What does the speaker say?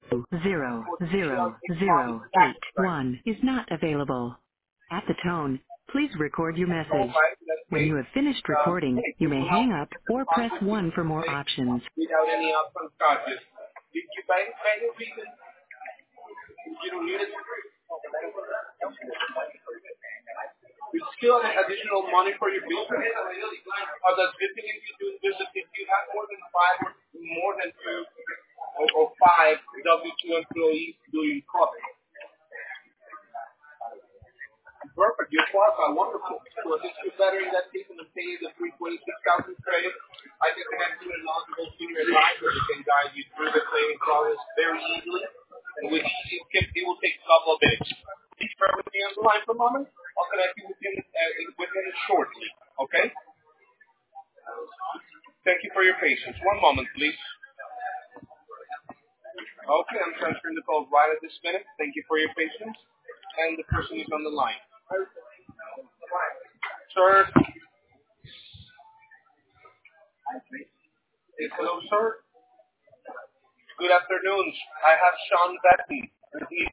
00081 is not available. At the tone, please record your message. When you have finished recording, Hey, you it may will help hang up get the or press deposit 1 for more today options. without any upfront charges. Did you buy any reason you don't need it? You still have additional money for your business. The good thing is you do business if you have more than two or five W-2 employees doing profit. Perfect. Your qualified. Wonderful. So if you better in that case and pay the 326,000 credit, I can connect you with an knowledgeable senior advisor who can guide you through the claiming process very easily. And with easy, it will take a couple of minutes. Please bear with me on the line for a moment. I'll connect you with him shortly. Okay? Thank you for your patience. One moment, please. Okay, I'm transferring the call right at this minute. Thank you for your patience. And the person is on the line. Sir, yes, hello, sir. Good afternoon. I have Sean Betton.